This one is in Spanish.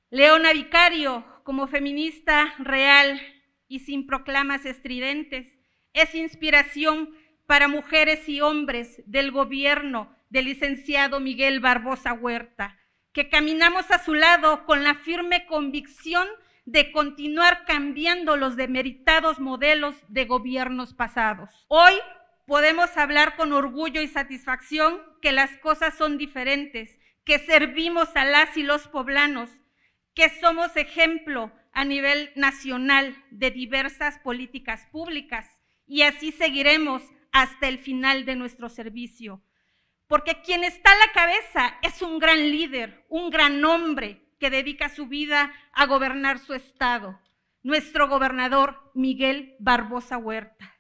Leona Vicario, como feminista real y sin proclamas estridentes, es inspiración para mujeres y hombres del gobierno del licenciado Miguel Barbosa Huerta, que caminamos a su lado con la firme convicción de continuar cambiando los demeritados modelos de gobiernos pasados. Hoy podemos hablar con orgullo y satisfacción que las cosas son diferentes, que servimos a las y los poblanos, que somos ejemplo a nivel nacional de diversas políticas públicas y así seguiremos hasta el final de nuestro servicio. Porque quien está a la cabeza es un gran líder, un gran hombre que dedica su vida a gobernar su estado, nuestro gobernador Miguel Barbosa Huerta.